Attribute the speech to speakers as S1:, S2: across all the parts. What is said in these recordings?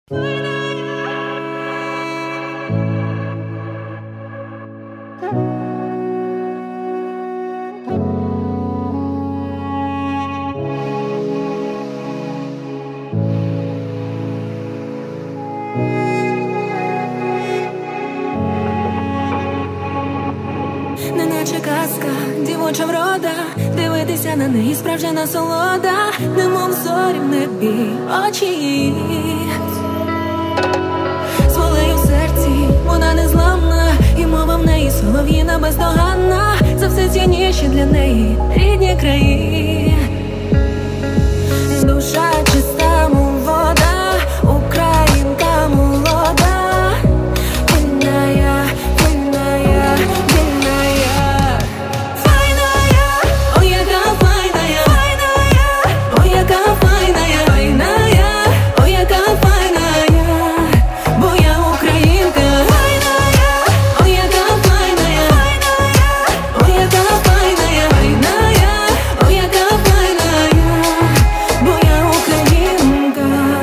S1: Неначе казка, дівоча врода, дивитися на неї справжня насолода, немов зорі в небі, очі її. З волею в серці, вона незламна, і мова в неї солов'їна бездоганна. За все цінніші для неї рідні краї. Душа чиста, мов вода, українка молода, вільная, вільная, вільная. Файная, о яка файная, файная, о яка файная, файная, о яка файная, бо я українка. Файная, о яка файная, файная, о яка файная, файная, о яка файная, бо я українка.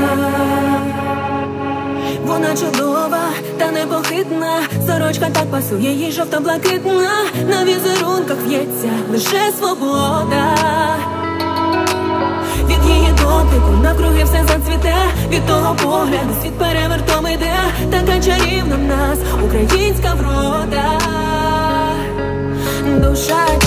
S1: Вона чудова та непохитна, сорочка так пасує їй жовто-блакитна. На візерунках в'ється лише свобода. Від її дотику навкруги все зацвіте, від того погляду світ перевертом іде. Така чарівна в нас українська врода. Душа